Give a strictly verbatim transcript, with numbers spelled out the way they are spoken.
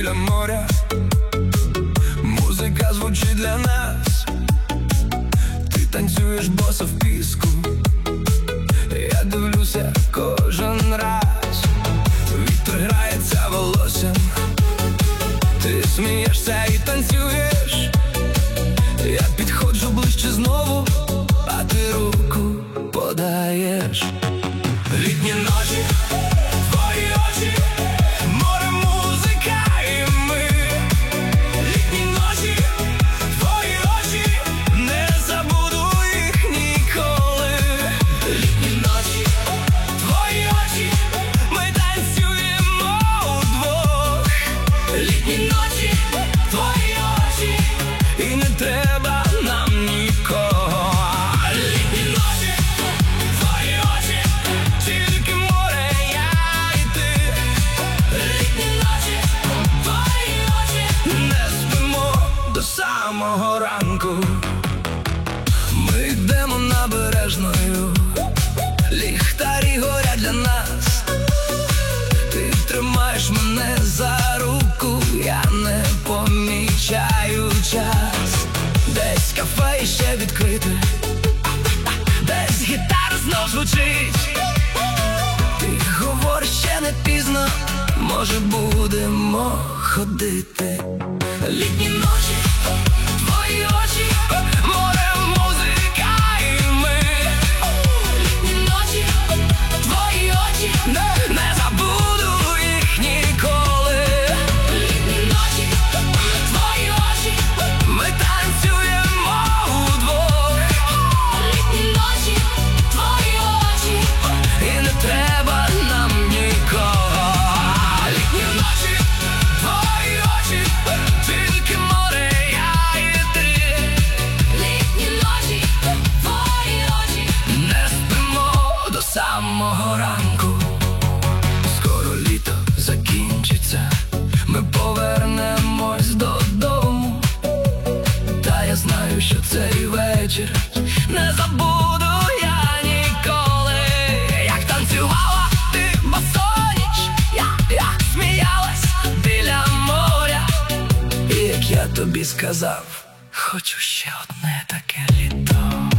біля моря, музика звучить для нас. Ти танцюєш босо в піску, я дивлюся кожен раз. Вітер грається волоссям, ти смієшся і танцюєш. Я підходжу ближче знову, а ти руку подаєш. Літні ночі, твої очі, море, музика і ми. Літні ночі, твої очі, не забуду їх ніколи. Літні ночі, твої очі, ми танцюємо удвох. Літні ночі, твої очі, і не треба нам нікого. Літні ночі, твої очі, тільки море, я і ти. Літні ночі, твої очі, не спимо до самого ранку. Ми йдемо набережною, ліхтарі горять для нас. Ти тримаєш мене за руку, я не помічаю час. Десь кафе ще відкрите, десь гітара знов звучить. Ти говориш, ще не пізно, може будемо ходити. Літні ночі, твої очі, море, музика і ми. Літні ночі, твої очі, не, не забуду їх ніколи. Літні ночі, твої очі, ми танцюємо удвох. Літні ночі, твої очі, і не треба нам нікого. Літні ночі, твої очі, тільки море, я і ти. Літні ночі, твої очі, не спимо до самого ранку. Скоро літо закінчиться, ми повернемось додому. Та я знаю, що цей вечір не забуду я ніколи. Як танцювала ти босоніч, я, як сміялась біля моря. І як я тобі сказав, хочу ще одне таке літо.